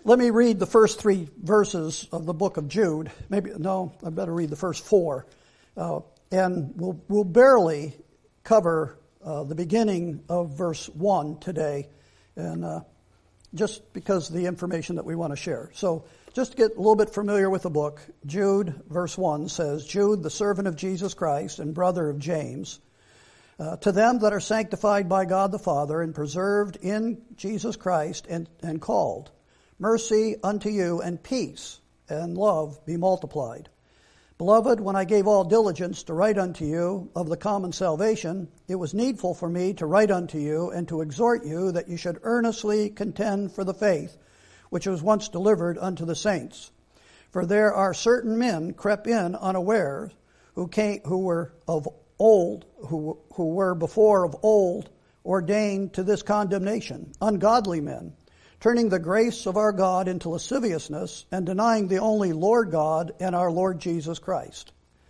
Let me read the first 3 verses of the book of Jude. I better read the first 4. And we'll barely cover the beginning of verse 1 today, and just because of the information that we want to share. So just to get a little bit familiar with the book, Jude, verse 1 says, Jude, the servant of Jesus Christ and brother of James, to them that are sanctified by God the Father and preserved in Jesus Christ and called, mercy unto you and peace and love be multiplied. Beloved, when I gave all diligence to write unto you of the common salvation, it was needful for me to write unto you and to exhort you that you should earnestly contend for the faith which was once delivered unto the saints. For there are certain men crept in unawares, who were before of old ordained to this condemnation, ungodly men, turning the grace of our God into lasciviousness and denying the only Lord God and our Lord Jesus Christ.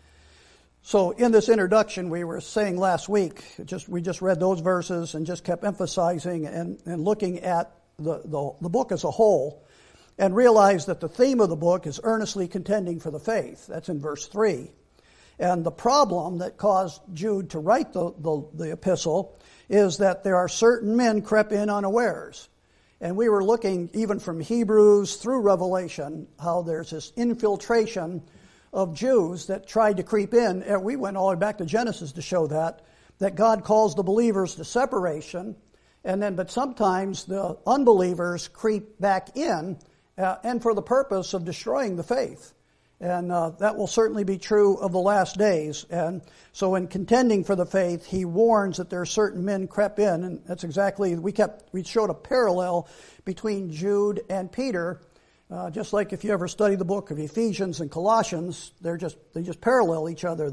So in this introduction, we were saying last week, we just read those verses and just kept emphasizing and looking at the book as a whole, and realized that the theme of the book is earnestly contending for the faith. That's in verse 3. And the problem that caused Jude to write the epistle is that there are certain men crept in unawares. And we were looking even from Hebrews through Revelation how there's this infiltration of Jews that tried to creep in. And we went all the way back to Genesis to show that God calls the believers to separation. But sometimes the unbelievers creep back in and for the purpose of destroying the faith. And that will certainly be true of the last days. And so in contending for the faith, he warns that there are certain men crept in. And that's exactly, we showed a parallel between Jude and Peter. Just like if you ever study the book of Ephesians and Colossians, they just parallel each other.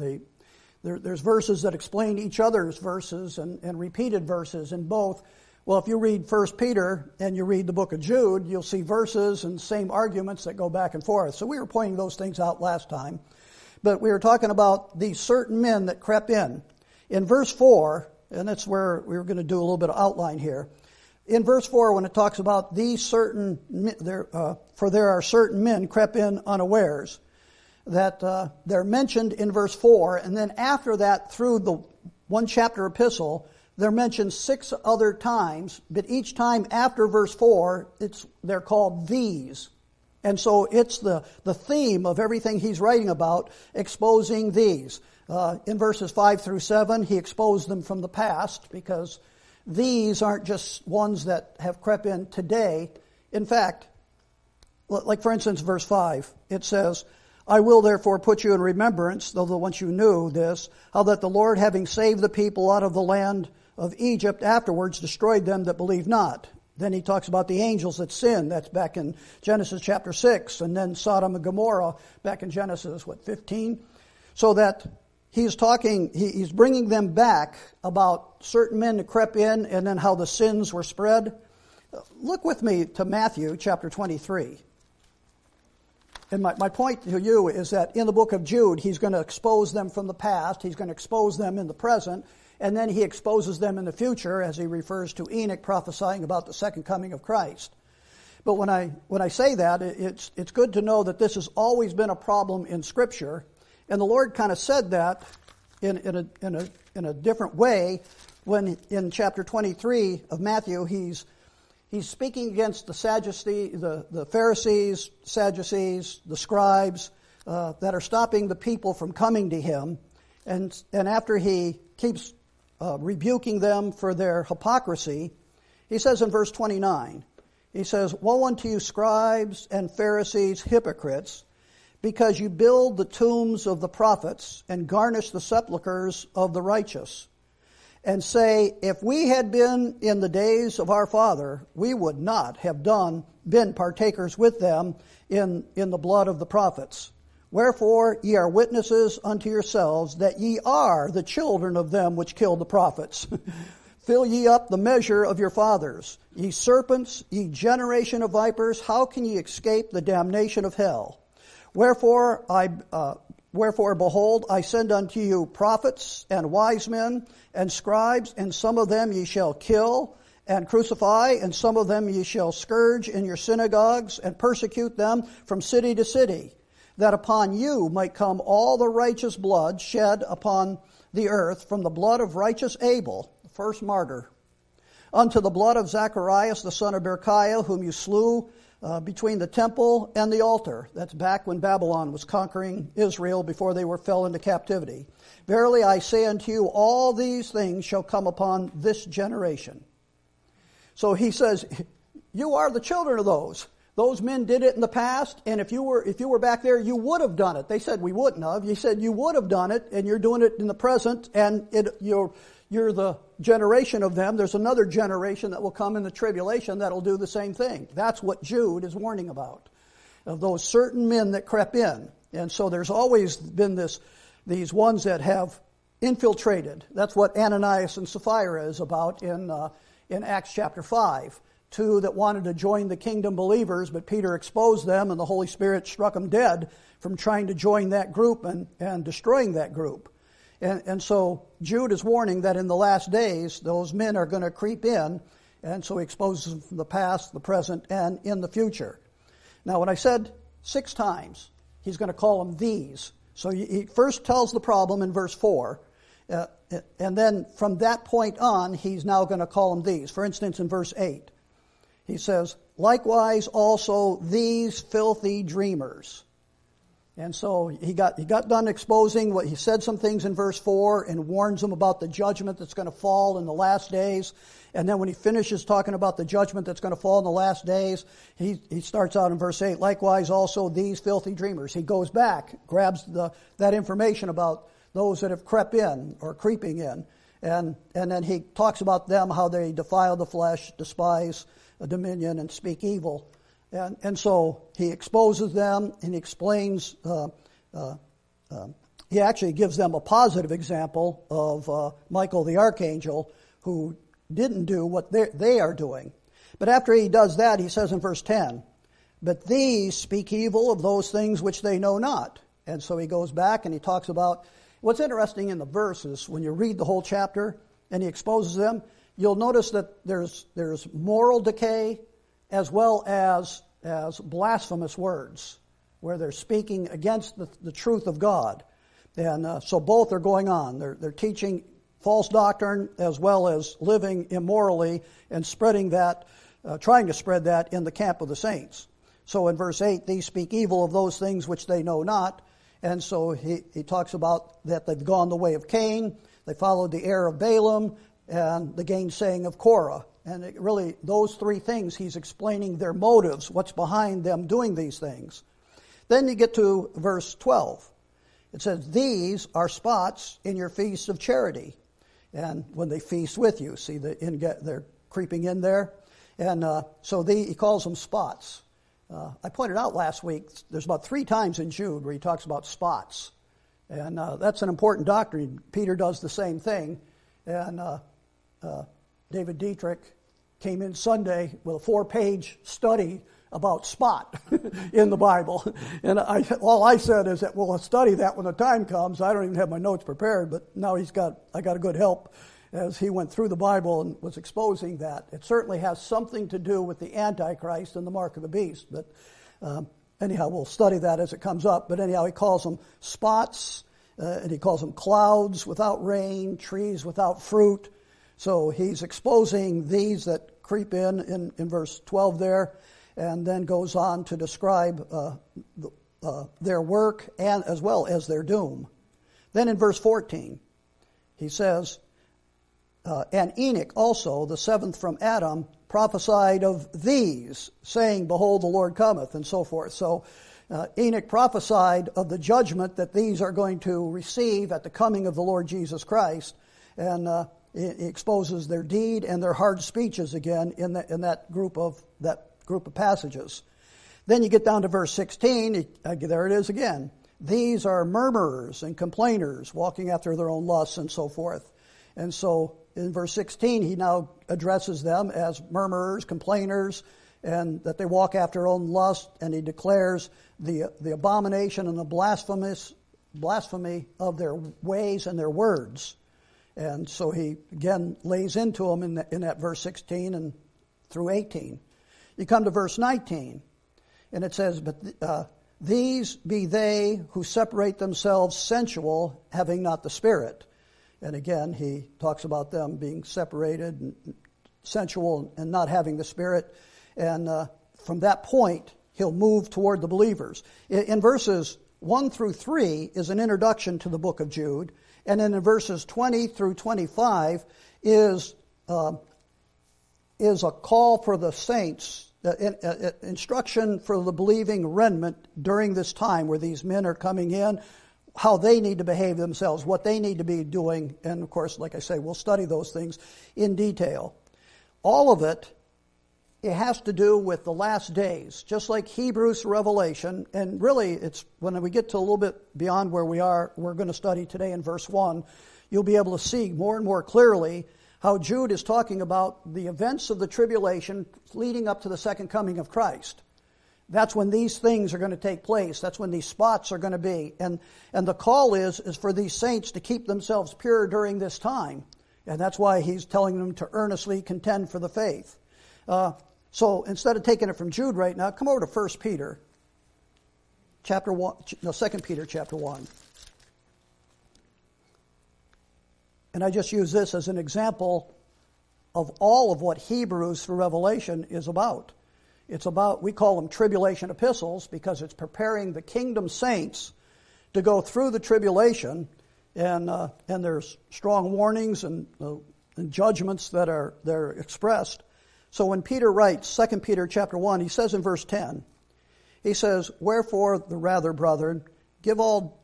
There's verses that explain each other's verses and repeated verses in both. Well, if you read 1 Peter and you read the book of Jude, you'll see verses and same arguments that go back and forth. So we were pointing those things out last time. But we were talking about these certain men that crept in. In verse 4, and that's where we were going to do a little bit of outline here. In verse 4, when it talks about these certain, for there are certain men crept in unawares, that they're mentioned in verse 4, and then after that, through the one chapter epistle, they're mentioned 6 other times, but each time after verse 4, they're called these. And so it's the theme of everything he's writing about, exposing these. In verses 5 through 7, he exposed them from the past, because these aren't just ones that have crept in today. In fact, like for instance, verse 5, it says, I will therefore put you in remembrance, though once you knew this, how that the Lord, having saved the people out of the land of Egypt, afterwards destroyed them that believed not. Then he talks about the angels that sinned. That's back in Genesis chapter 6. And then Sodom and Gomorrah back in Genesis, 15? So that he's bringing them back about certain men that crept in and then how the sins were spread. Look with me to Matthew chapter 23. And my point to you is that in the book of Jude, he's going to expose them from the past. He's going to expose them in the present. And then he exposes them in the future as he refers to Enoch prophesying about the second coming of Christ. But when I say that, it's good to know that this has always been a problem in Scripture. And the Lord kind of said that in a different way when in chapter 23 of Matthew, he's speaking against the Sadducees, the Pharisees, Sadducees, the scribes that are stopping the people from coming to him. And after he keeps rebuking them for their hypocrisy, he says in verse 29, he says, Woe unto you, scribes and Pharisees, hypocrites, because you build the tombs of the prophets and garnish the sepulchres of the righteous, and say, if we had been in the days of our father, we would not have been partakers with them in the blood of the prophets. Wherefore ye are witnesses unto yourselves that ye are the children of them which killed the prophets. Fill ye up the measure of your fathers. Ye serpents, ye generation of vipers, how can ye escape the damnation of hell? Wherefore, behold, I send unto you prophets and wise men and scribes, and some of them ye shall kill, and crucify, and some of them ye shall scourge in your synagogues, and persecute them from city to city, that upon you might come all the righteous blood shed upon the earth, from the blood of righteous Abel, the first martyr, unto the blood of Zacharias the son of Berechiah, whom you slew between the temple and the altar. That's back when Babylon was conquering Israel before they fell into captivity. Verily I say unto you, all these things shall come upon this generation. So he says, you are the children of those. Those men did it in the past, and if you were back there, you would have done it. They said we wouldn't have. You said you would have done it, and you're doing it in the present, and you're the generation of them. There's another generation that will come in the tribulation that will do the same thing. That's what Jude is warning about, of those certain men that crept in. And so there's always been these ones that have infiltrated. That's what Ananias and Sapphira is about in Acts chapter 5. Two that wanted to join the kingdom believers, but Peter exposed them, and the Holy Spirit struck them dead from trying to join that group and destroying that group. And so Jude is warning that in the last days, those men are going to creep in, and so he exposes them from the past, the present, and in the future. Now, when I said 6 times, he's going to call them these. So he first tells the problem in verse 4, and then from that point on, he's now going to call them these. For instance, in verse 8, he says, likewise also these filthy dreamers. And so he got done exposing what he said some things in verse 4 and warns them about the judgment that's going to fall in the last days. And then when he finishes talking about the judgment that's going to fall in the last days, he starts out in verse 8, likewise also these filthy dreamers. He goes back, grabs that information about those that have crept in or creeping in. And then he talks about them, how they defile the flesh, despise dominion, and speak evil. And so he exposes them, and he explains, he actually gives them a positive example of Michael the archangel, who didn't do what they are doing. But after he does that, he says in verse 10, but these speak evil of those things which they know not. And so he goes back and he talks about, what's interesting in the verses, when you read the whole chapter and he exposes them, you'll notice that there's moral decay as well as blasphemous words, where they're speaking against the truth of God. And so both are going on. They're teaching false doctrine as well as living immorally and spreading that, trying to spread that in the camp of the saints. So in verse 8, these speak evil of those things which they know not. And so he talks about that they've gone the way of Cain, they followed the error of Balaam, and the gainsaying of Korah. And really, those 3 things, he's explaining their motives, what's behind them doing these things. Then you get to verse 12. It says, these are spots in your feasts of charity. And when they feast with you, see, they're creeping in there. And so he calls them spots. I pointed out last week, there's about 3 times in Jude where he talks about spots. And that's an important doctrine. Peter does the same thing. And David Dietrich came in Sunday with a 4-page study about spot in the Bible. And all I said is that we'll study that when the time comes. I don't even have my notes prepared, but now I got a good help as he went through the Bible and was exposing that. It certainly has something to do with the Antichrist and the mark of the beast. But anyhow, we'll study that as it comes up. But anyhow, he calls them spots, and he calls them clouds without rain, trees without fruit. So he's exposing these that creep in verse 12 there, and then goes on to describe their work and as well as their doom. Then in verse 14, he says, and Enoch also, the 7th from Adam, prophesied of these, saying, behold, the Lord cometh, and so forth. So Enoch prophesied of the judgment that these are going to receive at the coming of the Lord Jesus Christ, and it exposes their deed and their hard speeches again in that group of passages. Then you get down to verse 16. There it is again. These are murmurers and complainers, walking after their own lusts and so forth. And so in verse 16, he now addresses them as murmurers, complainers, and that they walk after their own lust, and he declares the abomination and the blasphemy of their ways and their words. And so he, again, lays into them in that verse 16 and through 18. You come to verse 19, and it says, but these be they who separate themselves sensual, having not the Spirit. And again, he talks about them being separated and sensual and not having the Spirit. And from that point, he'll move toward the believers. In verses 1 through 3 is an introduction to the book of Jude. And then in verses 20 through 25 is a call for the saints, instruction for the believing remnant during this time where these men are coming in, how they need to behave themselves, what they need to be doing. And of course, like I say, we'll study those things in detail. All of it has to do with the last days, just like Hebrews to Revelation. And really, it's when we get to a little bit beyond where we're going to study today in verse 1, you'll be able to see more and more clearly how Jude is talking about the events of the tribulation leading up to the second coming of Christ. That's when these things are going to take place. That's when these spots are going to be. And the call is for these saints to keep themselves pure during this time. And that's why he's telling them to earnestly contend for the faith. So instead of taking it from Jude right now, come over to 1 Peter chapter 1, no, 2 Peter chapter 1. And I just use this as an example of all of what Hebrews through Revelation is about. It's about, we call them tribulation epistles because it's preparing the kingdom saints to go through the tribulation, and there's strong warnings and judgments that are expressed. So when Peter writes 2 Peter chapter 1, he says in verse 10, he says, wherefore the rather, brethren, give all...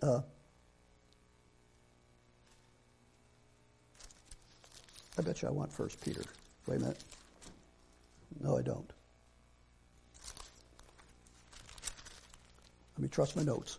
I bet you I want 1 Peter. Wait a minute. No, I don't. Let me trust my notes.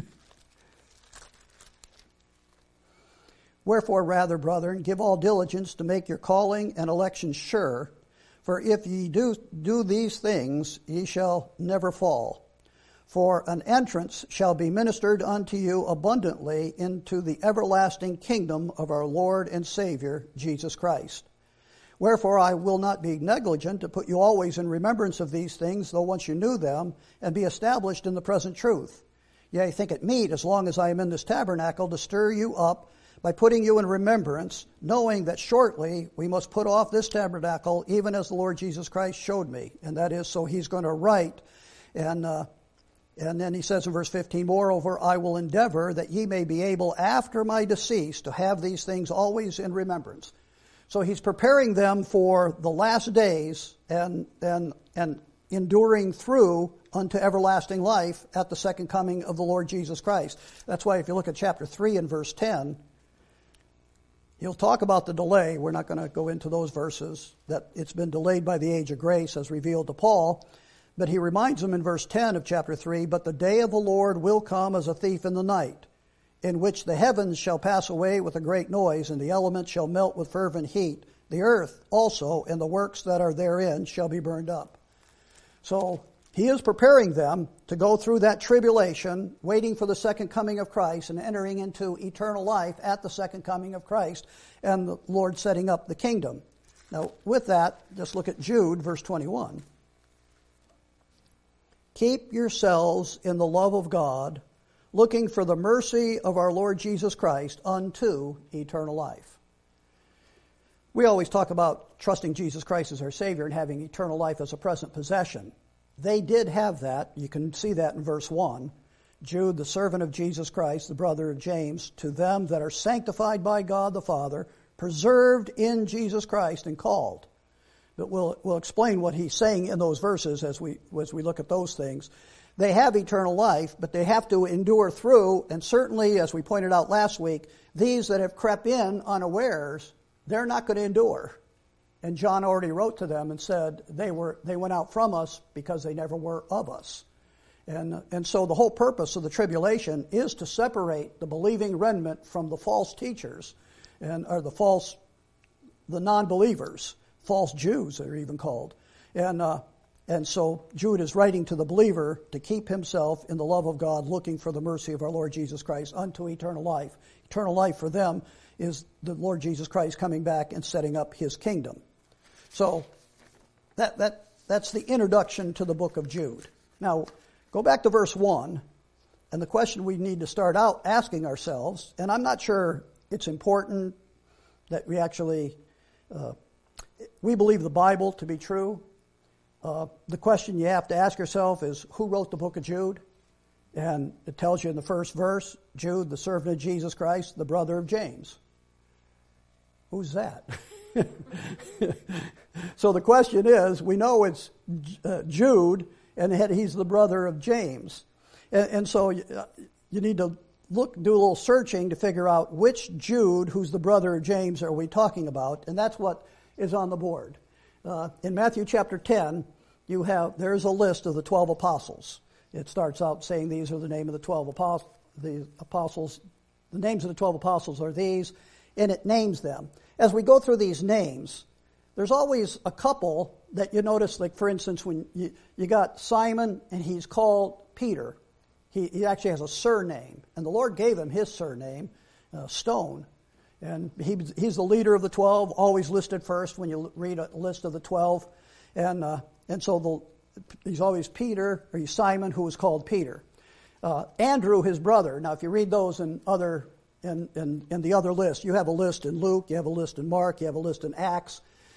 Wherefore, rather, brethren, give all diligence to make your calling and election sure. For if ye do these things, ye shall never fall. For an entrance shall be ministered unto you abundantly into the everlasting kingdom of our Lord and Savior, Jesus Christ. Wherefore I will not be negligent to put you always in remembrance of these things, though once you knew them, and be established in the present truth. Yea, think it meet, as long as I am in this tabernacle, to stir you up by putting you in remembrance, knowing that shortly we must put off this tabernacle, even as the Lord Jesus Christ showed me. And that is, so he's going to write, and then he says in verse 15, moreover, I will endeavor that ye may be able after my decease to have these things always in remembrance. So he's preparing them for the last days and enduring through unto everlasting life at the second coming of the Lord Jesus Christ. That's why if you look at chapter 3 and verse 10, he'll talk about the delay. We're not going to go into those verses, that it's been delayed by the age of grace as revealed to Paul. But he reminds them in verse 10 of chapter 3, but the day of the Lord will come as a thief in the night, in which the heavens shall pass away with a great noise, and the elements shall melt with fervent heat. The earth also and the works that are therein shall be burned up. So he is preparing them to go through that tribulation, waiting for the second coming of Christ and entering into eternal life at the second coming of Christ and the Lord setting up the kingdom. Now with that, just look at Jude, verse 21. Keep yourselves in the love of God, looking for the mercy of our Lord Jesus Christ unto eternal life. We always talk about trusting Jesus Christ as our Savior and having eternal life as a present possession. They did have that. You can see that in verse 1. Jude, the servant of Jesus Christ, the brother of James, to them that are sanctified by God the Father, preserved in Jesus Christ and called. But we'll explain what he's saying in those verses as we look at those things. They have eternal life, but they have to endure through, and certainly, as we pointed out last week, these that have crept in unawares, they're not going to endure. And John already wrote to them and said they went out from us because they never were of us. And so the whole purpose of the tribulation is to separate the believing remnant from the false teachers, or the non-believers. False Jews, they're even called. And And so Jude is writing to the believer to keep himself in the love of God, looking for the mercy of our Lord Jesus Christ unto eternal life. Eternal life for them is the Lord Jesus Christ coming back and setting up his kingdom. So that's the introduction to the book of Jude. Now, go back to verse 1, and the question we need to start out asking ourselves, and I'm not sure it's important that we actually, we believe the Bible to be true. The question you have to ask yourself is, who wrote the book of Jude? And it tells you in the first verse, Jude, the servant of Jesus Christ, the brother of James. Who's that? So the question is, we know it's Jude, and he's the brother of James. And so you need to do a little searching to figure out which Jude, who's the brother of James, are we talking about, and that's what is on the board. In Matthew chapter 10, there's a list of the 12 apostles. It starts out saying these are the name of the 12 apostles. The names of the 12 apostles are these, and it names them. As we go through these names, there's always a couple that you notice, like for instance, when you got Simon and he's called Peter. He actually has a surname, and the Lord gave him his surname, Stone. And he's the leader of the 12, always listed first when you read a list of the 12. And so he's always Peter, or he's Simon, who was called Peter. Andrew, his brother. Now, if you read those in the other list, you have a list in Luke, you have a list in Mark, you have a list in Acts.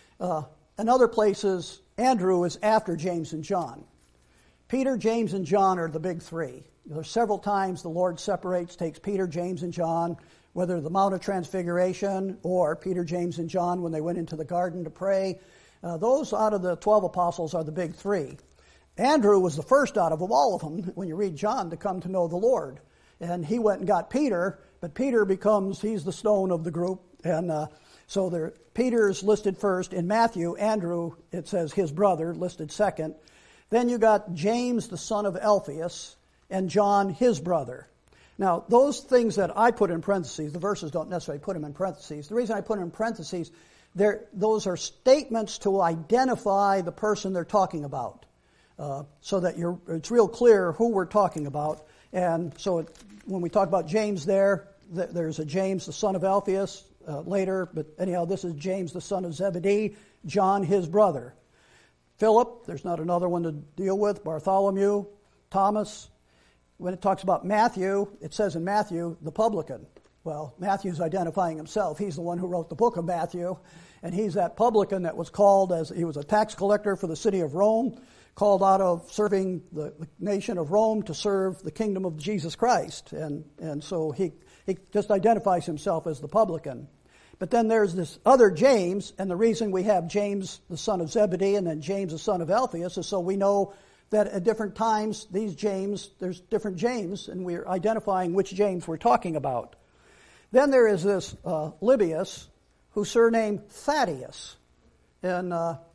In other places, Andrew is after James and John. Peter, James, and John are the big three. There's several times the Lord takes Peter, James, and John, whether the Mount of Transfiguration or Peter, James, and John when they went into the garden to pray. Those out of the 12 apostles are the big three. Andrew was the first out of them, all of them, when you read John, to come to know the Lord. And he went and got Peter, but Peter he's the stone of the group. And so Peter's listed first. In Matthew, Andrew, it says his brother, listed second. Then you got James, the son of Alphaeus, and John, his brother. Now, those things that I put in parentheses, the verses don't necessarily put them in parentheses. The reason I put them in parentheses, those are statements to identify the person they're talking about, so that it's real clear who we're talking about. And so when we talk about James there's a James, the son of Alphaeus, later. But anyhow, this is James, the son of Zebedee, John, his brother. Philip, there's not another one to deal with. Bartholomew, Thomas. When it talks about Matthew, it says in Matthew, the publican. Well, Matthew's identifying himself. He's the one who wrote the book of Matthew, and he's that publican that was called he was a tax collector for the city of Rome, called out of serving the nation of Rome to serve the kingdom of Jesus Christ. And so he just identifies himself as the publican. But then there's this other James, and the reason we have James, the son of Zebedee, and then James, the son of Alphaeus, is so we know that at different times, there's different James, and we're identifying which James we're talking about. Then there is this Livius, who's surnamed Thaddeus. And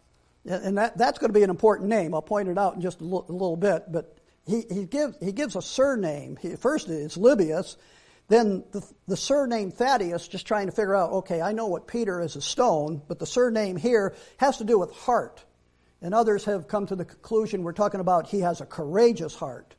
that's going to be an important name. I'll point it out in just a little bit. But he gives a surname. First it's Livius. Then the surname Thaddeus, just trying to figure out, okay, I know what Peter is, a stone, but the surname here has to do with heart. And others have come to the conclusion we're talking about he has a courageous heart.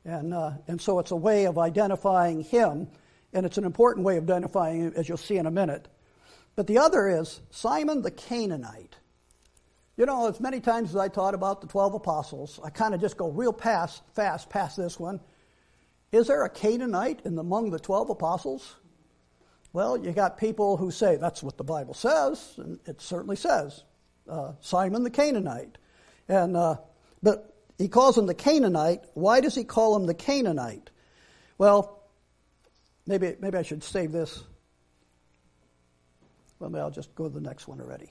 And so it's a way of identifying him, and it's an important way of identifying him, as you'll see in a minute. But the other is Simon the Canaanite. You know, as many times as I taught about the 12 apostles, I kind of just go real fast past this one. Is there a Canaanite among the 12 apostles? Well, you got people who say that's what the Bible says, and it certainly says. Simon the Canaanite. But he calls him the Canaanite. Why does he call him the Canaanite? Well, maybe I should save this. Well, maybe I'll just go to the next one already.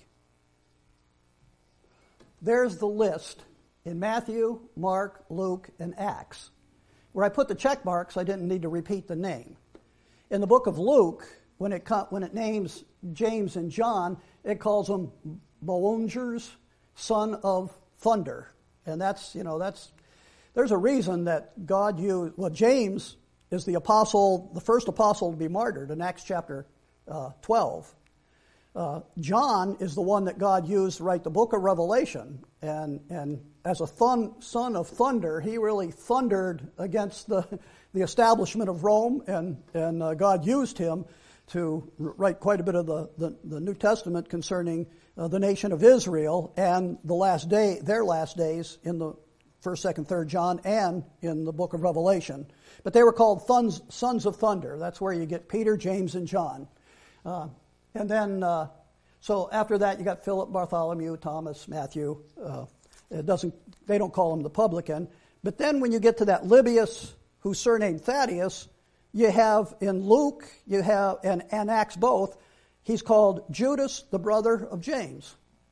There's the list in Matthew, Mark, Luke, and Acts. Where I put the check marks, I didn't need to repeat the name. In the book of Luke, when it names James and John, it calls them Boanerges, son of thunder. And there's a reason that God used, James is the first apostle to be martyred in Acts chapter 12. John is the one that God used to write the book of Revelation, and as a son of thunder, he really thundered against the establishment of Rome, and God used him to write quite a bit of the New Testament concerning the nation of Israel and their last days in the 1st, 2nd, 3rd John and in the book of Revelation. But they were called sons of thunder. That's where you get Peter, James, and John. And then, so after that, you got Philip, Bartholomew, Thomas, Matthew. They don't call him the publican. But then when you get to that Lebbaeus, who's surnamed Thaddeus, you have in Luke, and Acts both, he's called Judas, the brother of James.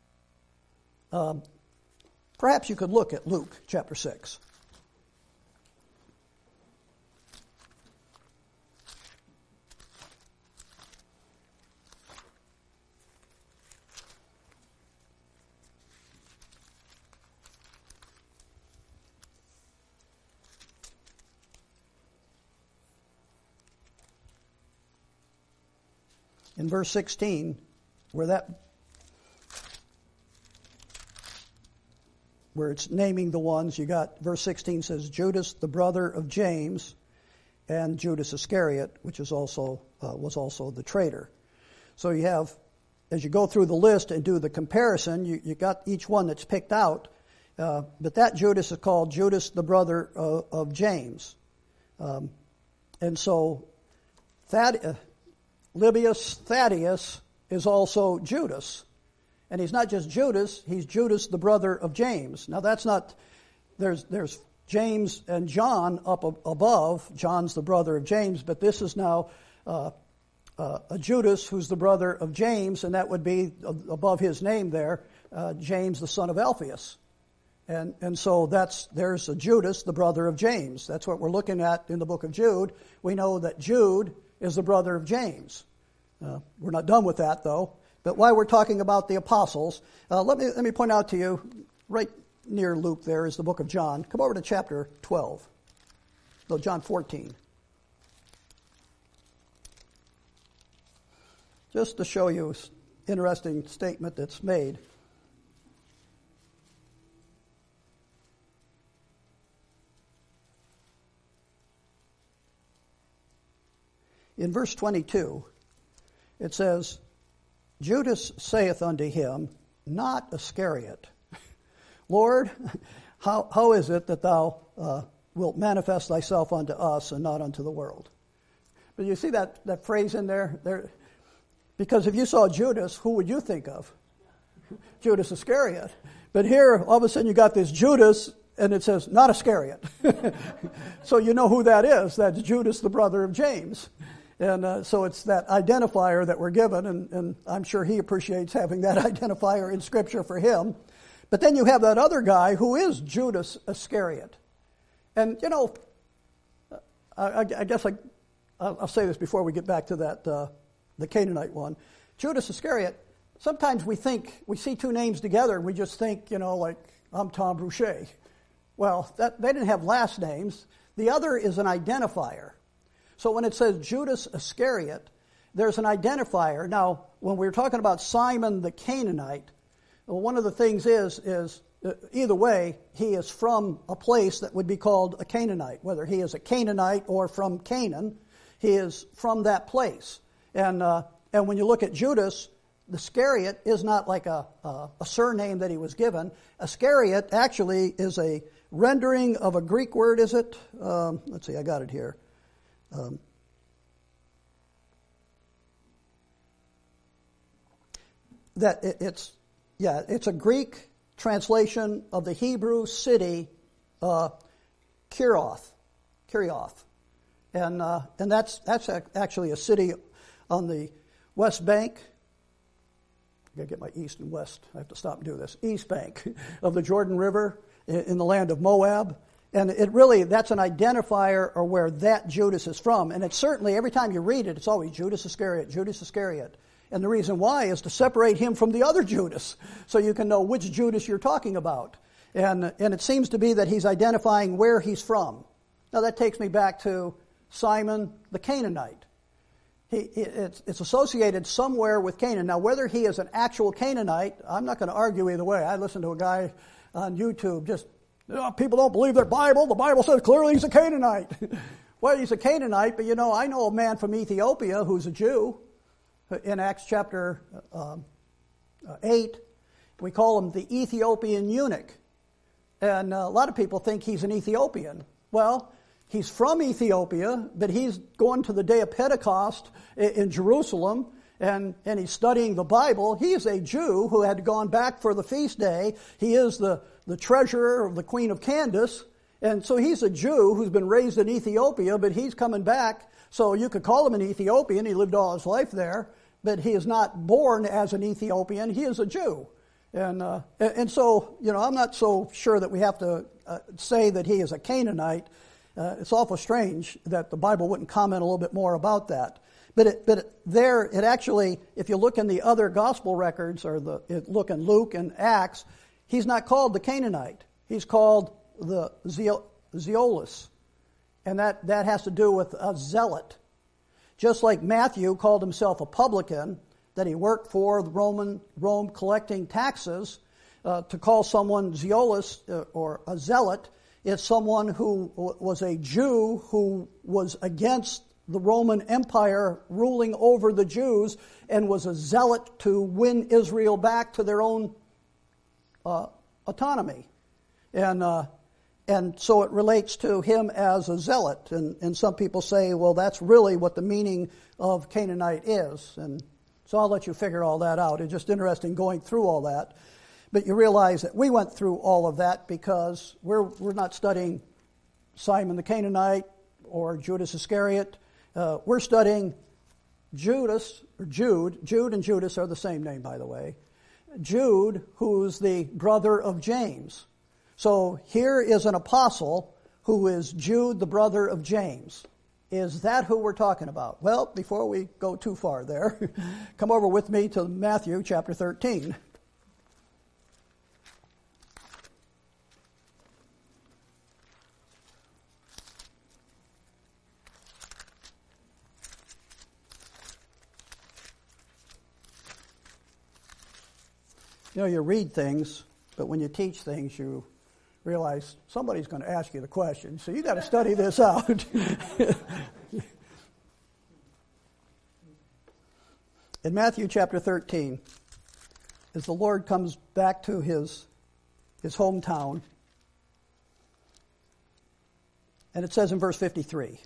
Perhaps you could look at Luke chapter 6. In verse 16, where it's naming the ones, you got verse 16 says Judas, the brother of James, and Judas Iscariot, which is also was also the traitor. So you have, as you go through the list and do the comparison, you got each one that's picked out, but that Judas is called Judas, the brother of James, and so Lebbaeus Thaddeus is also Judas. And he's not just Judas, he's Judas, the brother of James. Now that's not, there's James and John up above. John's the brother of James, but this is now a Judas who's the brother of James, and that would be above his name there, James the son of Alphaeus. And so there's a Judas, the brother of James. That's what we're looking at in the book of Jude. We know that Jude is the brother of James. We're not done with that, though. But while we're talking about the apostles, let me point out to you, right near Luke there is the book of John. Come over to chapter 12. No, John 14. Just to show you an interesting statement that's made. In verse 22, it says, Judas saith unto him, not Iscariot, Lord, how is it that thou wilt manifest thyself unto us and not unto the world? But you see that phrase in there? Because if you saw Judas, who would you think of? Judas Iscariot. But here, all of a sudden, you got this Judas, and it says, not Iscariot. So you know who that is. That's Judas, the brother of James. And so it's that identifier that we're given, and I'm sure he appreciates having that identifier in Scripture for him. But then you have that other guy who is Judas Iscariot. And, I guess I'll say this before we get back to that, the Canaanite one. Judas Iscariot, sometimes we see two names together, and we just think, like, I'm Tom Boucher. Well, they didn't have last names. The other is an identifier. So when it says Judas Iscariot, there's an identifier. Now, when we're talking about Simon the Canaanite, well, one of the things is either way, he is from a place that would be called a Canaanite. Whether he is a Canaanite or from Canaan, he is from that place. And when you look at Judas, the Iscariot is not like a surname that he was given. Iscariot actually is a rendering of a Greek word, is it? Let's see, I got it here. It's a Greek translation of the Hebrew city Kirioth, and that's actually a city on the west bank. I gotta get my east and west. I have to stop and do this. East bank of the Jordan River in the land of Moab. And that's an identifier of where that Judas is from. And it's certainly, every time you read it, it's always Judas Iscariot, Judas Iscariot. And the reason why is to separate him from the other Judas, so you can know which Judas you're talking about. And it seems to be that he's identifying where he's from. Now that takes me back to Simon the Canaanite. It's associated somewhere with Canaan. Now, whether he is an actual Canaanite, I'm not going to argue either way. I listened to a guy on YouTube, people don't believe their Bible. The Bible says clearly he's a Canaanite. Well, he's a Canaanite, but I know a man from Ethiopia who's a Jew. In Acts chapter 8, we call him the Ethiopian eunuch. And a lot of people think he's an Ethiopian. Well, he's from Ethiopia, but he's going to the day of Pentecost in Jerusalem, and he's studying the Bible. He is a Jew who had gone back for the feast day. He is the treasurer of the Queen of Candace, and so he's a Jew who's been raised in Ethiopia, but he's coming back. So you could call him an Ethiopian. He lived all his life there, but he is not born as an Ethiopian. He is a Jew. And so, I'm not so sure that we have to say that he is a Canaanite. It's awful strange that the Bible wouldn't comment a little bit more about that. But it actually, if you look in the other gospel records, or look in Luke and Acts, he's not called the Canaanite. He's called the Zeolus. And that has to do with a zealot. Just like Matthew called himself a publican, that he worked for Rome collecting taxes, to call someone Zeolus or a zealot is someone who was a Jew who was against the Roman Empire ruling over the Jews and was a zealot to win Israel back to their own autonomy. And so it relates to him as a zealot. And some people say, well, that's really what the meaning of Canaanite is. And so I'll let you figure all that out. It's just interesting going through all that. But you realize that we went through all of that because we're not studying Simon the Canaanite or Judas Iscariot. We're studying Jude. Jude and Judas are the same name, by the way. Jude, who's the brother of James. So here is an apostle who is Jude, the brother of James. Is that who we're talking about? Well, before we go too far there, come over with me to Matthew chapter 13. You read things, but when you teach things, you realize somebody's going to ask you the question. So you got to study this out. In Matthew chapter 13, as the Lord comes back to his hometown, and it says in verse 53,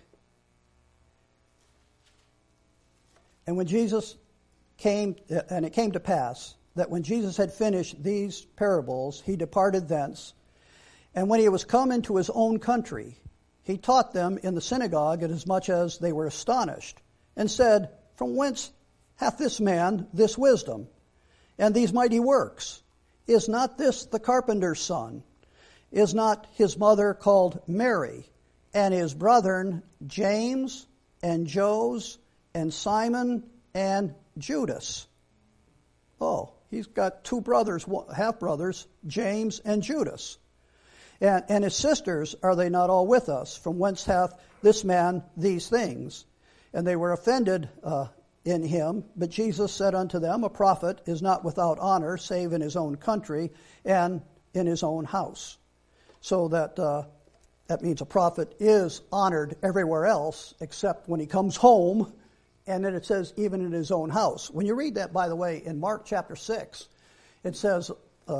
and when Jesus came, and it came to pass that when Jesus had finished these parables, he departed thence. And when he was come into his own country, he taught them in the synagogue, inasmuch as they were astonished, and said, From whence hath this man this wisdom, and these mighty works? Is not this the carpenter's son? Is not his mother called Mary, and his brethren James, and Joses, and Simon, and Judas? Oh, he's got two brothers, half-brothers, James and Judas. And his sisters, are they not all with us? From whence hath this man these things? And they were offended in him. But Jesus said unto them, A prophet is not without honor, save in his own country and in his own house. So that means a prophet is honored everywhere else except when he comes home. And then it says, even in his own house. When you read that, by the way, in Mark chapter 6, it says,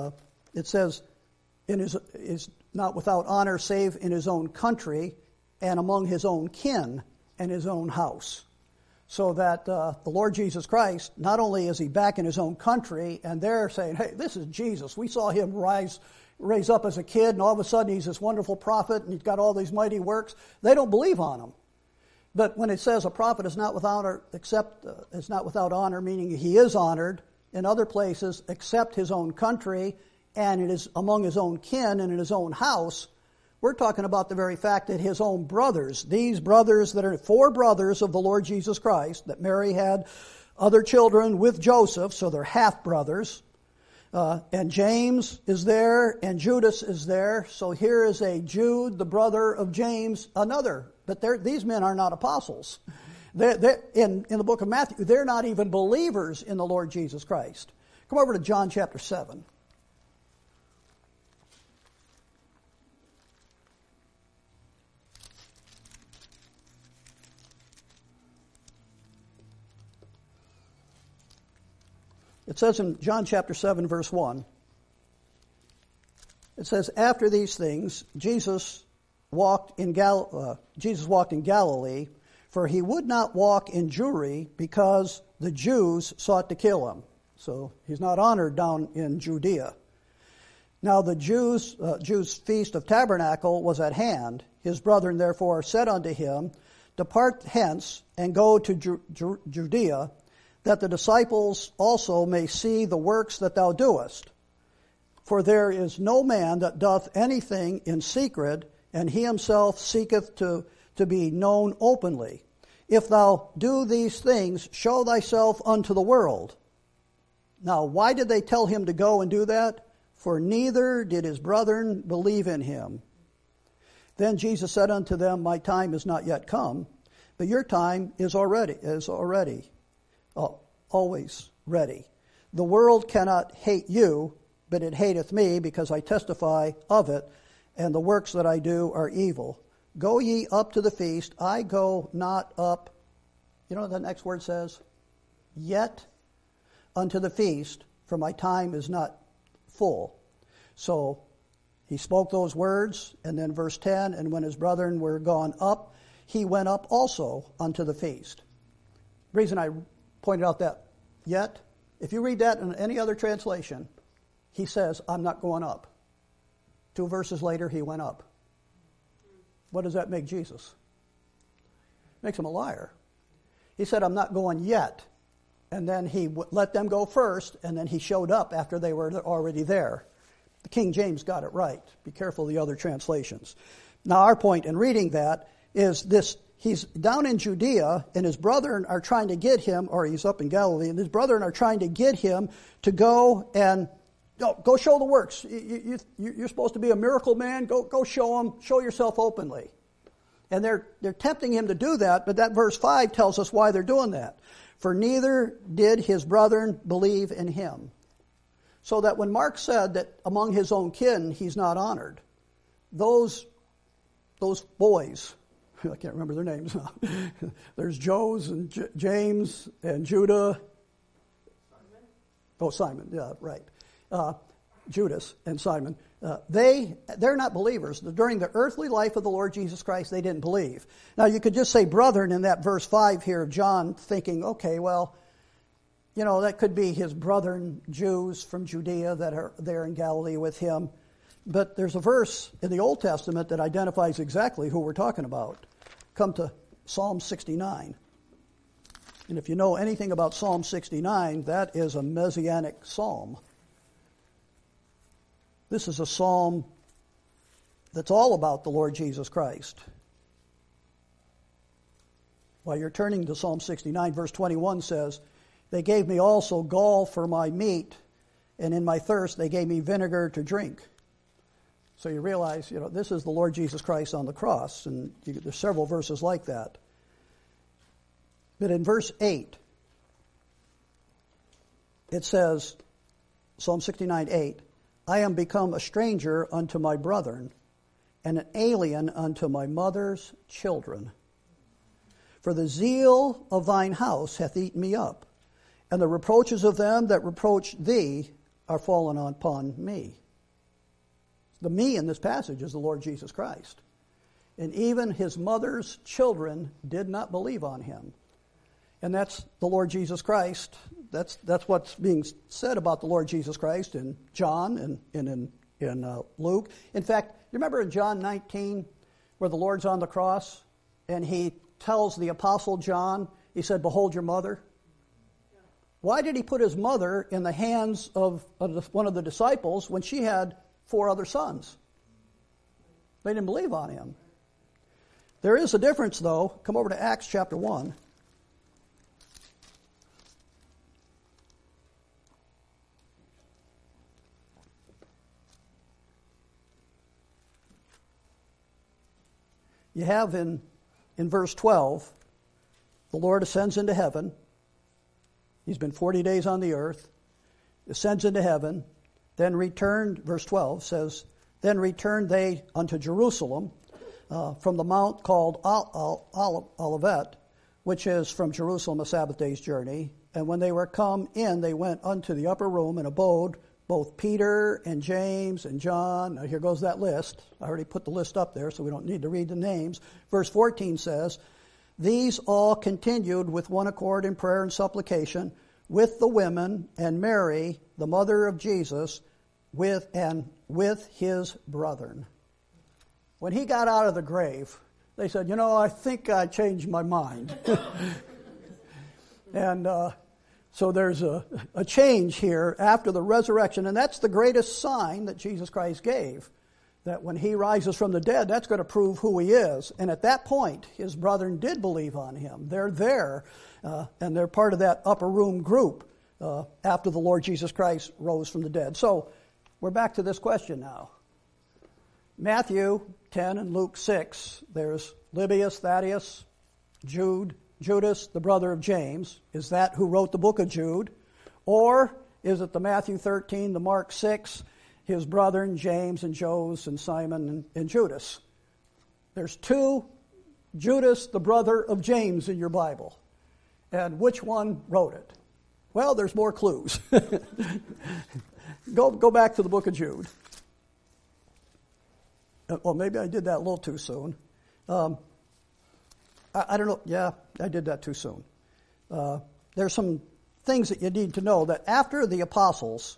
is not without honor save in his own country and among his own kin and his own house. So that the Lord Jesus Christ, not only is he back in his own country, and they're saying, hey, this is Jesus. We saw him raise up as a kid, and all of a sudden he's this wonderful prophet, and he's got all these mighty works. They don't believe on him. But when it says a prophet is not without honor, is not without honor, meaning he is honored in other places except his own country, and it is among his own kin and in his own house, we're talking about the very fact that his own brothers, these brothers that are 4 brothers of the Lord Jesus Christ, that Mary had other children with Joseph, so they're half-brothers, and James is there, and Judas is there, so here is a Jude, the brother of James, another. But these men are not apostles. In the book of Matthew, they're not even believers in the Lord Jesus Christ. Come over to John chapter 7. It says in John chapter 7, verse 1, it says, after these things, Jesus walked in Galilee, for he would not walk in Jewry because the Jews sought to kill him. So he's not honored down in Judea. Now the Jews' feast of tabernacle was at hand. His brethren therefore said unto him, depart hence and go to Judea, that the disciples also may see the works that thou doest. For there is no man that doth anything in secret, and he himself seeketh to be known openly. If thou do these things, show thyself unto the world. Now, why did they tell him to go and do that? For neither did his brethren believe in him. Then Jesus said unto them, my time is not yet come, but your time is always ready. The world cannot hate you, but it hateth me, because I testify of it, and the works that I do are evil. Go ye up to the feast. I go not up. You know what the next word says? Yet unto the feast, for my time is not full. So he spoke those words, and then verse 10, and when his brethren were gone up, he went up also unto the feast. The reason I pointed out that yet, if you read that in any other translation, he says, I'm not going up. 2 verses later, he went up. What does that make Jesus? Makes him a liar. He said, I'm not going yet. And then he let them go first, and then he showed up after they were already there. The King James got it right. Be careful of the other translations. Now, our point in reading that is this. He's down in Judea, and his brethren are trying to get him, or he's up in Galilee, and his brethren are trying to get him to go and go show the works. You're supposed to be a miracle man. Go show them. Show yourself openly. And they're tempting him to do that, but that verse 5 tells us why they're doing that. For neither did his brethren believe in him. So that when Mark said that among his own kin he's not honored, those boys, I can't remember their names now. There's Joes and James and Judah. Simon. Oh, Simon, yeah, right. Judas and Simon. They're not believers. During the earthly life of the Lord Jesus Christ, they didn't believe. Now, you could just say brethren in that verse 5 here of John, thinking, okay, well, that could be his brethren, Jews from Judea that are there in Galilee with him. But there's a verse in the Old Testament that identifies exactly who we're talking about. Come to Psalm 69. And if you know anything about Psalm 69, that is a messianic psalm. This is a psalm that's all about the Lord Jesus Christ. While you're turning to Psalm 69, verse 21 says, they gave me also gall for my meat, and in my thirst they gave me vinegar to drink. So you realize, this is the Lord Jesus Christ on the cross, and there's several verses like that. But in verse 8, it says, Psalm 69:8, I am become a stranger unto my brethren, and an alien unto my mother's children. For the zeal of thine house hath eaten me up, and the reproaches of them that reproach thee are fallen upon me. The me in this passage is the Lord Jesus Christ. And even his mother's children did not believe on him. And that's the Lord Jesus Christ. That's what's being said about the Lord Jesus Christ in John and in Luke. In fact, you remember in John 19 where the Lord's on the cross and he tells the Apostle John, he said, behold your mother. Why did he put his mother in the hands of one of the disciples when she had 4 other sons? They didn't believe on him. There is a difference, though. Come over to Acts chapter 1. You have in verse 12, the Lord ascends into heaven. He's been 40 days on the earth, ascends into heaven, then returned, verse 12 says, then returned they unto Jerusalem from the mount called Olivet, which is from Jerusalem a Sabbath day's journey. And when they were come in, they went unto the upper room and abode both Peter and James and John. Now here goes that list. I already put the list up there, so we don't need to read the names. Verse 14 says, these all continued with one accord in prayer and supplication with the women and Mary, the mother of Jesus, with his brethren. When he got out of the grave, they said, I think I changed my mind. And so there's a change here after the resurrection, and that's the greatest sign that Jesus Christ gave, that when he rises from the dead, that's going to prove who he is. And at that point, his brethren did believe on him. They're there, and they're part of that upper room group after the Lord Jesus Christ rose from the dead. So we're back to this question now. Matthew 10 and Luke 6, there's Lebbaeus, Thaddeus, Judas, the brother of James. Is that who wrote the book of Jude? Or is it the Matthew 13, the Mark 6, his brethren, James and Joses and Simon and Judas? There's two Judas, the brother of James, in your Bible. And which one wrote it? Well, there's more clues. Go back to the book of Jude. Well, maybe I did that a little too soon. I don't know. Yeah, I did that too soon. There's some things that you need to know, that after the apostles,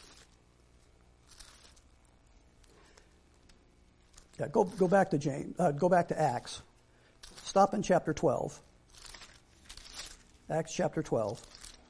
go back to James. Go back to Acts. Stop in chapter 12. Acts chapter 12.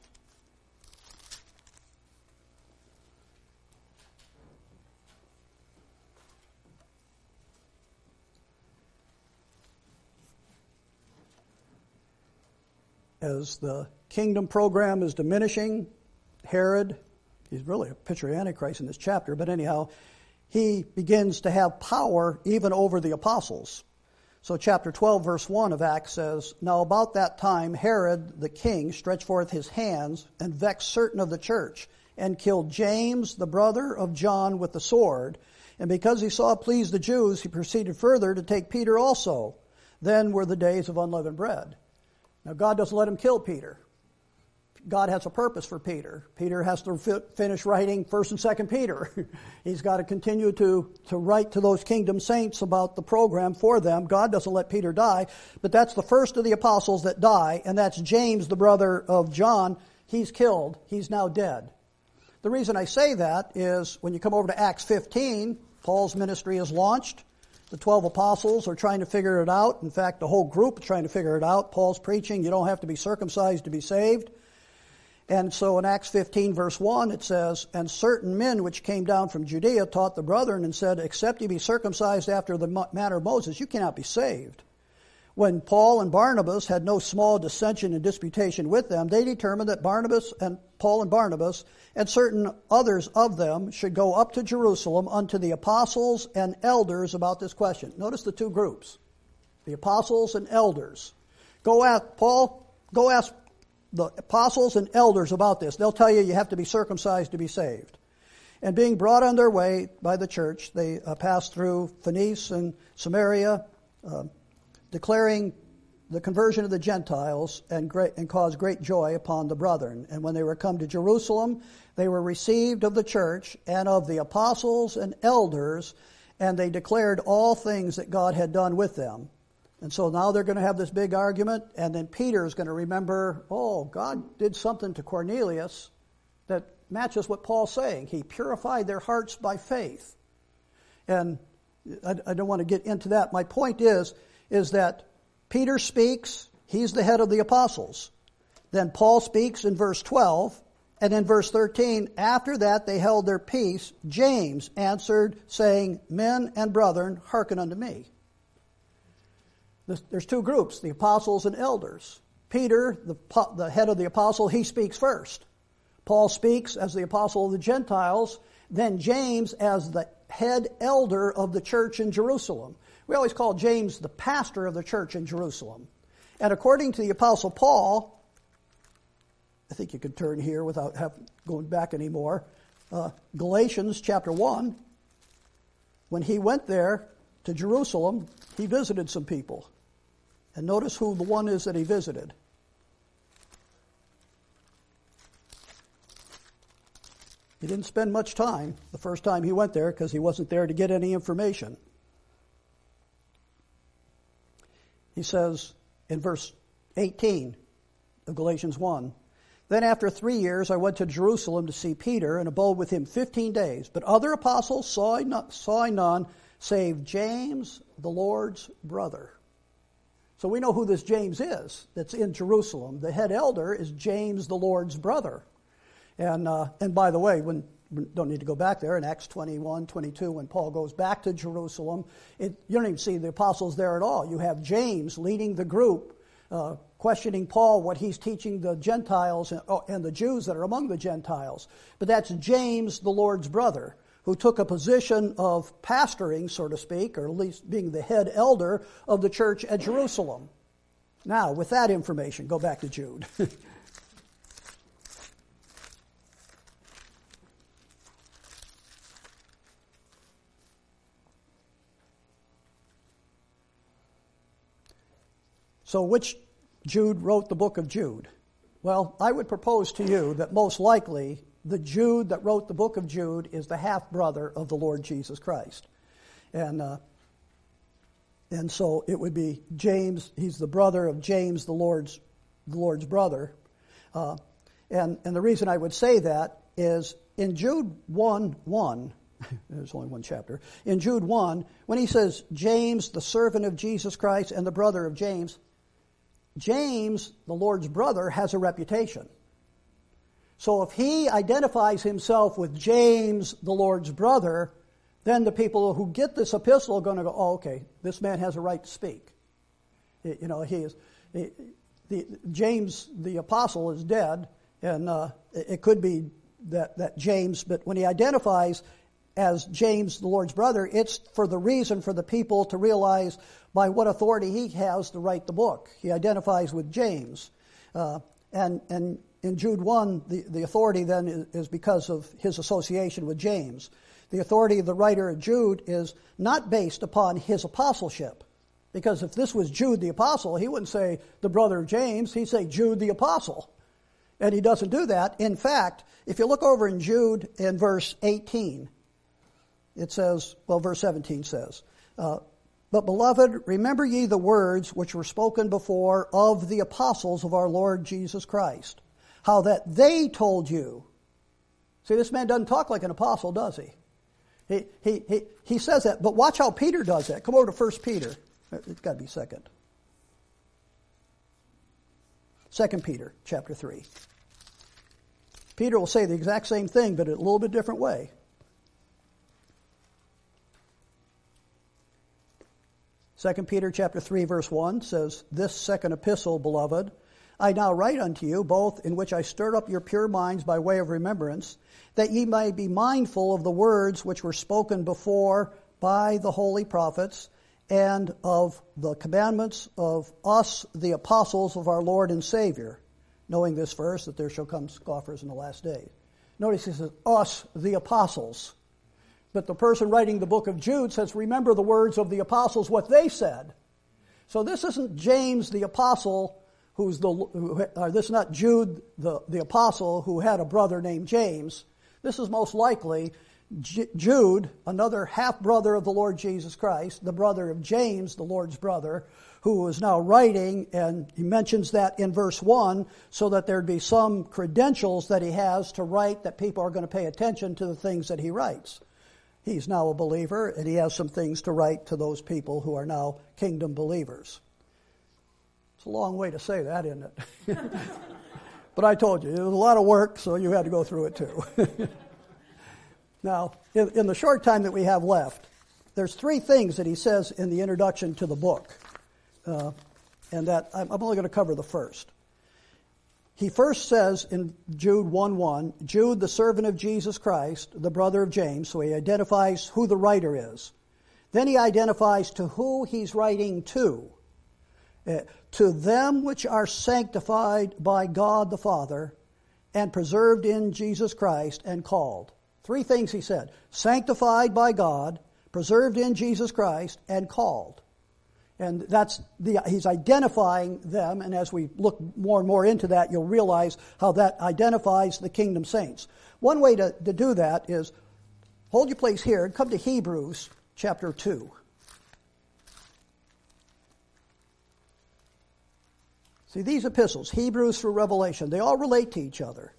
As the kingdom program is diminishing, Herod, he's really a picture of Antichrist in this chapter, but anyhow, he begins to have power even over the apostles. So chapter 12, verse 1 of Acts says, now about that time Herod the king stretched forth his hands and vexed certain of the church, and killed James, the brother of John, with the sword. And because he saw it pleased the Jews, he proceeded further to take Peter also. Then were the days of unleavened bread. Now, God doesn't let him kill Peter. God has a purpose for Peter. Peter has to finish writing 1st and 2nd Peter. He's got to continue to write to those kingdom saints about the program for them. God doesn't let Peter die, but that's the first of the apostles that die, and that's James, the brother of John. He's killed. He's now dead. The reason I say that is when you come over to Acts 15, Paul's ministry is launched. The 12 apostles are trying to figure it out. In fact, the whole group is trying to figure it out. Paul's preaching, you don't have to be circumcised to be saved. And so in Acts 15, verse 1, it says, and certain men which came down from Judea taught the brethren and said, except ye be circumcised after the manner of Moses, you cannot be saved. When Paul and Barnabas had no small dissension and disputation with them, they determined that Paul and Barnabas and certain others of them should go up to Jerusalem unto the apostles and elders about this question. Notice the two groups, the apostles and elders. Go ask the apostles and elders about this. They'll tell you have to be circumcised to be saved. And being brought on their way by the church, they passed through Phoenicia and Samaria, declaring the conversion of the Gentiles, and caused great joy upon the brethren. And when they were come to Jerusalem, they were received of the church and of the apostles and elders, and they declared all things that God had done with them. And so now they're going to have this big argument, and then Peter's going to remember, God did something to Cornelius that matches what Paul's saying. He purified their hearts by faith. And I don't want to get into that. My point is that Peter speaks, he's the head of the apostles. Then Paul speaks in verse 12, and in verse 13, after that they held their peace. James answered, saying, men and brethren, hearken unto me. There's two groups, the apostles and elders. Peter, the head of the apostle, he speaks first. Paul speaks as the apostle of the Gentiles, then James as the head elder of the church in Jerusalem. We always call James the pastor of the church in Jerusalem. And according to the Apostle Paul, I think you could turn here without going back anymore, Galatians chapter 1, when he went there to Jerusalem, he visited some people. And notice who the one is that he visited. He didn't spend much time the first time he went there because he wasn't there to get any information. He says in verse 18 of Galatians 1, "Then after 3 years I went to Jerusalem to see Peter and abode with him 15 days. But other apostles saw I none, save James, the Lord's brother." So we know who this James is that's in Jerusalem. The head elder is James, the Lord's brother. And by the way, we don't need to go back there, in Acts 21, 22, when Paul goes back to Jerusalem, you don't even see the apostles there at all. You have James leading the group, questioning Paul what he's teaching the Gentiles and the Jews that are among the Gentiles. But that's James, the Lord's brother, who took a position of pastoring, so to speak, or at least being the head elder of the church at Jerusalem. Now, with that information, go back to Jude. So which Jude wrote the book of Jude? Well, I would propose to you that most likely the Jude that wrote the book of Jude is the half-brother of the Lord Jesus Christ. And so it would be James, he's the brother of James, the Lord's brother. And the reason I would say that is in Jude 1:1, there's only one chapter. In Jude 1, when he says James, the servant of Jesus Christ and the brother of James, James, the Lord's brother, has a reputation. So if he identifies himself with James, the Lord's brother, then the people who get this epistle are going to go, oh, okay, this man has a right to speak. James, the apostle, is dead, and it could be that James, but when he identifies as James, the Lord's brother, it's for the reason for the people to realize by what authority he has to write the book. He identifies with James. And in Jude 1, the authority then is because of his association with James. The authority of the writer of Jude is not based upon his apostleship. Because if this was Jude the apostle, he wouldn't say the brother of James, he'd say Jude the apostle. And he doesn't do that. In fact, if you look over in Jude in verse 18, it says, verse 17 says, "But beloved, remember ye the words which were spoken before of the apostles of our Lord Jesus Christ, how that they told you." See, this man doesn't talk like an apostle, does he? He says that, but watch how Peter does that. Come over to 1 Peter. It's got to be second. 2 Peter chapter 3. Peter will say the exact same thing, but in a little bit different way. 2 Peter chapter 3, verse 1 says, "This second epistle, beloved, I now write unto you, both in which I stir up your pure minds by way of remembrance, that ye may be mindful of the words which were spoken before by the holy prophets, and of the commandments of us, the apostles of our Lord and Savior," knowing this verse, that there shall come scoffers in the last day. Notice he says, us, the apostles. But the person writing the book of Jude says, remember the words of the apostles, what they said. So this isn't James the apostle, this is not Jude the apostle who had a brother named James. This is most likely Jude, another half-brother of the Lord Jesus Christ, the brother of James, the Lord's brother, who is now writing, and he mentions that in verse 1, so that there'd be some credentials that he has to write, that people are going to pay attention to the things that he writes. He's now a believer, and he has some things to write to those people who are now kingdom believers. It's a long way to say that, isn't it? But I told you, it was a lot of work, so you had to go through it too. Now, in the short time that we have left, there's three things that he says in the introduction to the book, and that I'm only going to cover the first. He first says in Jude 1:1, Jude, the servant of Jesus Christ, the brother of James, so he identifies who the writer is. Then he identifies to who he's writing to. To them which are sanctified by God the Father and preserved in Jesus Christ and called. Three things he said. Sanctified by God, preserved in Jesus Christ, and called. And he's identifying them, and as we look more and more into that, you'll realize how that identifies the kingdom saints. One way to do that is, hold your place here and come to Hebrews chapter 2. See, these epistles, Hebrews through Revelation, they all relate to each other.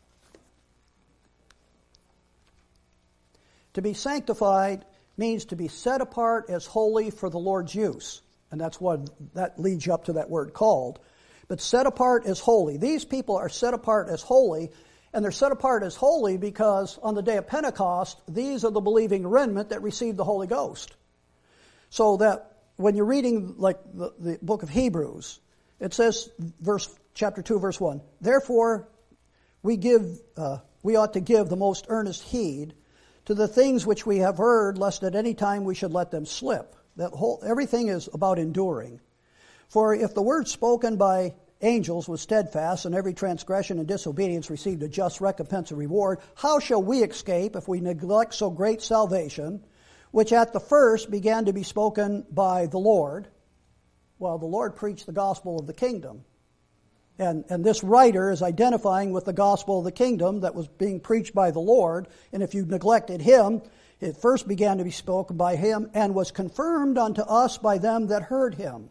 To be sanctified means to be set apart as holy for the Lord's use. And that leads you up to that word called. But set apart as holy. These people are set apart as holy, and they're set apart as holy because on the day of Pentecost, these are the believing remnant that received the Holy Ghost. So that when you're reading like the book of Hebrews, it says, chapter 2, verse 1, therefore we ought to give the most earnest heed to the things which we have heard, lest at any time we should let them slip. Everything is about enduring. For if the word spoken by angels was steadfast, and every transgression and disobedience received a just recompense and reward, how shall we escape if we neglect so great salvation, which at the first began to be spoken by the Lord? Well, the Lord preached the gospel of the kingdom. And this writer is identifying with the gospel of the kingdom that was being preached by the Lord. And if you neglected him, it first began to be spoken by him and was confirmed unto us by them that heard him.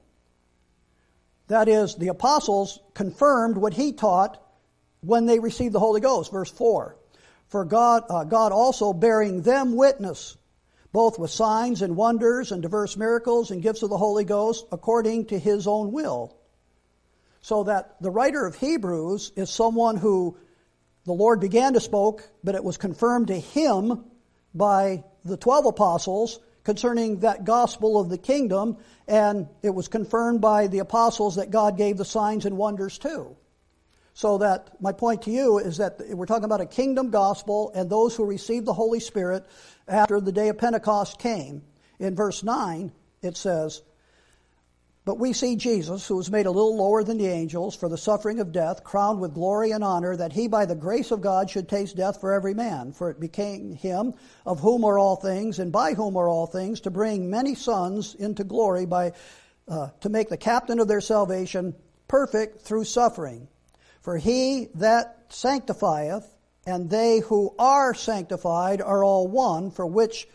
That is, the apostles confirmed what he taught when they received the Holy Ghost. Verse 4, for God also bearing them witness, both with signs and wonders and diverse miracles and gifts of the Holy Ghost, according to his own will. So that the writer of Hebrews is someone who the Lord began to speak, but it was confirmed to him by the 12 apostles concerning that gospel of the kingdom, and it was confirmed by the apostles that God gave the signs and wonders to. So that my point to you is that we're talking about a kingdom gospel and those who received the Holy Spirit after the day of Pentecost came. In verse 9, it says, but we see Jesus, who was made a little lower than the angels for the suffering of death, crowned with glory and honor, that he by the grace of God should taste death for every man. For it became him, of whom are all things, and by whom are all things, to bring many sons into glory, to make the captain of their salvation perfect through suffering. For he that sanctifieth, and they who are sanctified are all one, for which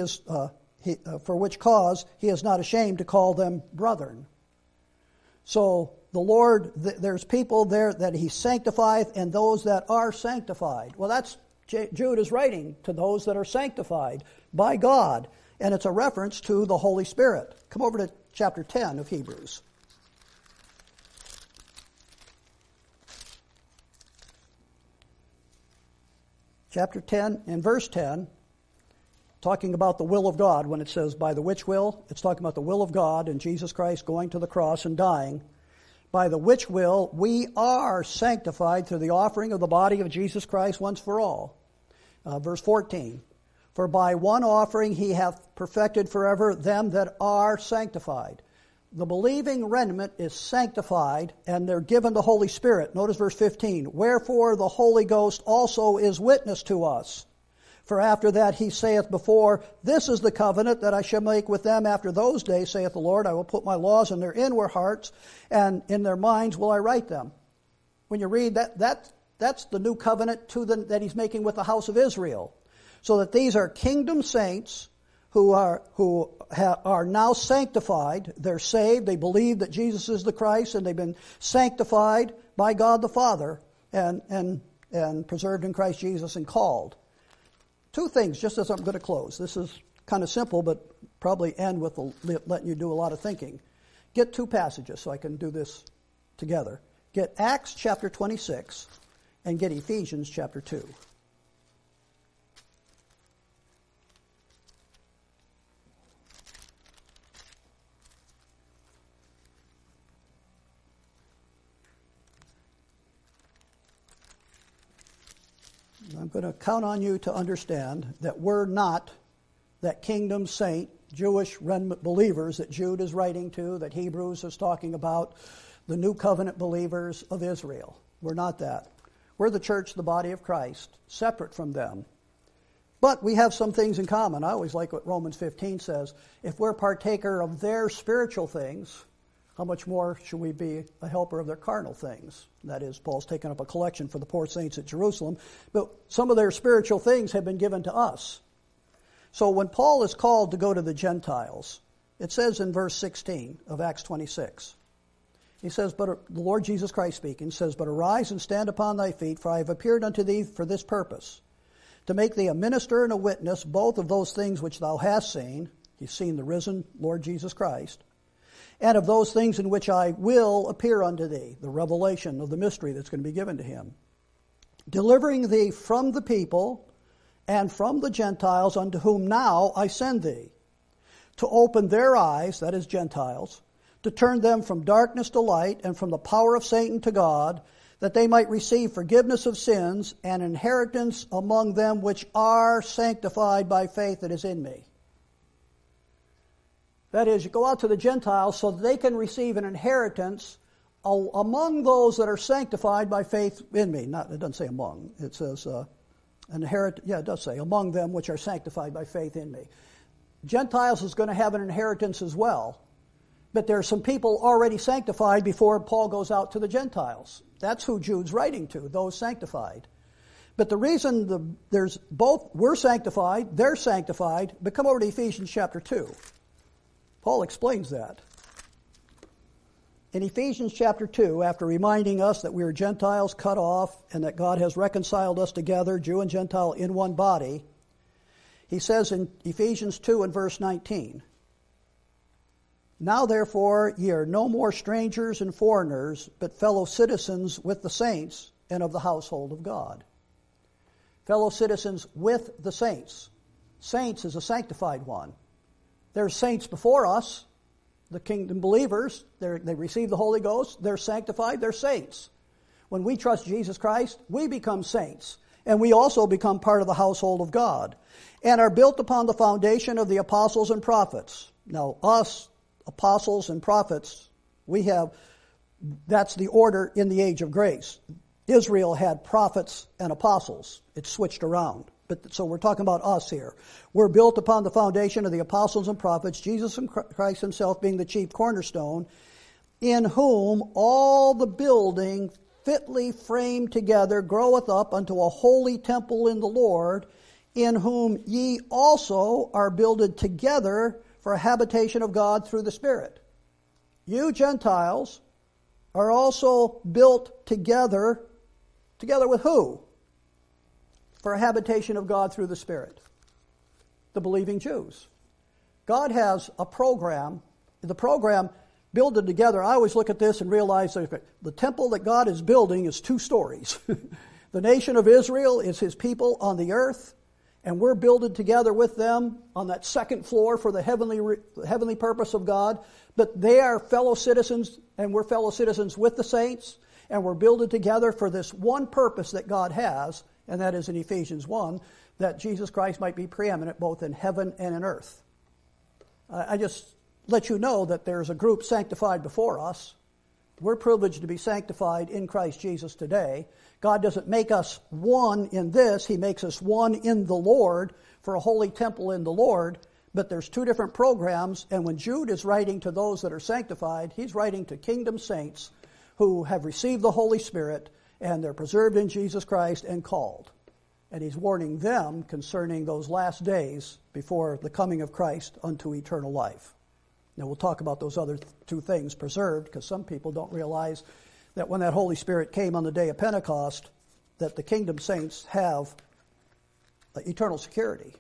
for which cause he is not ashamed to call them brethren. So the Lord, there's people there that he sanctifieth and those that are sanctified. Well, that's Jude is writing to those that are sanctified by God, and it's a reference to the Holy Spirit. Come over to chapter 10 of Hebrews. Chapter 10 and verse 10. Talking about the will of God, when it says by the which will, it's talking about the will of God and Jesus Christ going to the cross and dying. By the which will we are sanctified through the offering of the body of Jesus Christ once for all. Verse 14, for by one offering he hath perfected forever them that are sanctified. The believing remnant is sanctified, and they're given the Holy Spirit. Notice verse 15, wherefore the Holy Ghost also is witness to us. For after that he saith before, this is the covenant that I shall make with them after those days, saith the Lord. I will put my laws in their inward hearts, and in their minds will I write them. When you read that's the new covenant that he's making with the house of Israel. So that these are kingdom saints who are now sanctified. They're saved. They believe that Jesus is the Christ, and they've been sanctified by God the Father and preserved in Christ Jesus and called. Two things, just as I'm going to close. This is kind of simple, but probably end with letting you do a lot of thinking. Get two passages so I can do this together. Get Acts chapter 26 and get Ephesians chapter 2. I'm going to count on you to understand that we're not that kingdom saint Jewish remnant believers that Jude is writing to, that Hebrews is talking about, the new covenant believers of Israel. We're not that. We're the church, the body of Christ, separate from them. But we have some things in common. I always like what Romans 15 says. If we're partaker of their spiritual things, how much more should we be a helper of their carnal things? That is, Paul's taken up a collection for the poor saints at Jerusalem, but some of their spiritual things have been given to us. So when Paul is called to go to the Gentiles, it says in verse 16 of Acts 26, he says, but the Lord Jesus Christ speaking, says, but arise and stand upon thy feet, for I have appeared unto thee for this purpose, to make thee a minister and a witness both of those things which thou hast seen, you've seen the risen Lord Jesus Christ, and of those things in which I will appear unto thee, the revelation of the mystery that's going to be given to him, delivering thee from the people and from the Gentiles unto whom now I send thee, to open their eyes, that is Gentiles, to turn them from darkness to light and from the power of Satan to God, that they might receive forgiveness of sins and inheritance among them which are sanctified by faith that is in me. That is, you go out to the Gentiles so that they can receive an inheritance among those that are sanctified by faith in me. Not, it doesn't say among. It says it does say among them which are sanctified by faith in me. Gentiles is going to have an inheritance as well. But there are some people already sanctified before Paul goes out to the Gentiles. That's who Jude's writing to, those sanctified. But the reason there's both, we're sanctified, they're sanctified, but come over to Ephesians chapter 2. Paul explains that. In Ephesians chapter 2, after reminding us that we are Gentiles cut off and that God has reconciled us together, Jew and Gentile, in one body, he says in Ephesians 2 and verse 19, now therefore ye are no more strangers and foreigners, but fellow citizens with the saints and of the household of God. Fellow citizens with the saints. Saints is a sanctified one. There's saints before us, the kingdom believers. They receive the Holy Ghost. They're sanctified. They're saints. When we trust Jesus Christ, we become saints. And we also become part of the household of God. And are built upon the foundation of the apostles and prophets. Now, us, apostles and prophets, that's the order in the age of grace. Israel had prophets and apostles. It switched around. So we're talking about us here. We're built upon the foundation of the apostles and prophets, Jesus and Christ himself being the chief cornerstone, in whom all the building fitly framed together groweth up unto a holy temple in the Lord, in whom ye also are builded together for a habitation of God through the Spirit. You Gentiles are also built together with who? For a habitation of God through the Spirit. The believing Jews. God has a program. The program builded together. I always look at this and realize that the temple that God is building is 2 stories. The nation of Israel is his people on the earth, and we're builded together with them on that second floor for the heavenly purpose of God. But they are fellow citizens, and we're fellow citizens with the saints, and we're builded together for this one purpose that God has, and that is in Ephesians 1, that Jesus Christ might be preeminent both in heaven and in earth. I just let you know that there's a group sanctified before us. We're privileged to be sanctified in Christ Jesus today. God doesn't make us one in this. He makes us one in the Lord for a holy temple in the Lord. But there's 2 different programs, and when Jude is writing to those that are sanctified, he's writing to kingdom saints who have received the Holy Spirit, and they're preserved in Jesus Christ and called. And he's warning them concerning those last days before the coming of Christ unto eternal life. Now we'll talk about those other 2 things, preserved, because some people don't realize that when that Holy Spirit came on the day of Pentecost, that the kingdom saints have eternal security.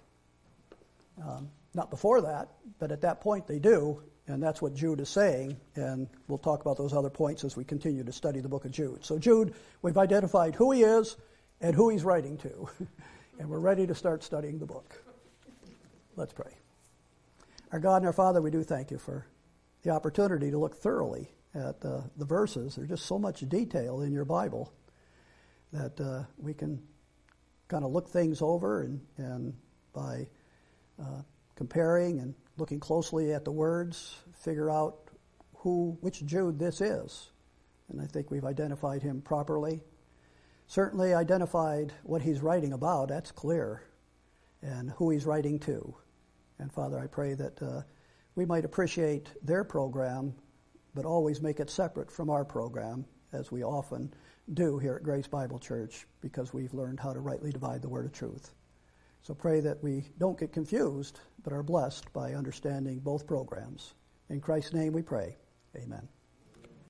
Not before that, but at that point they do, and that's what Jude is saying, and we'll talk about those other points as we continue to study the book of Jude. So Jude, we've identified who he is and who he's writing to, and we're ready to start studying the book. Let's pray. Our God and our Father, we do thank you for the opportunity to look thoroughly at the verses. There's just so much detail in your Bible that we can kind of look things over and by comparing and looking closely at the words, figure out which Jude this is. And I think we've identified him properly. Certainly identified what he's writing about, that's clear, and who he's writing to. And Father, I pray that we might appreciate their program, but always make it separate from our program, as we often do here at Grace Bible Church, because we've learned how to rightly divide the word of truth. So pray that we don't get confused, but are blessed by understanding both programs. In Christ's name we pray. Amen.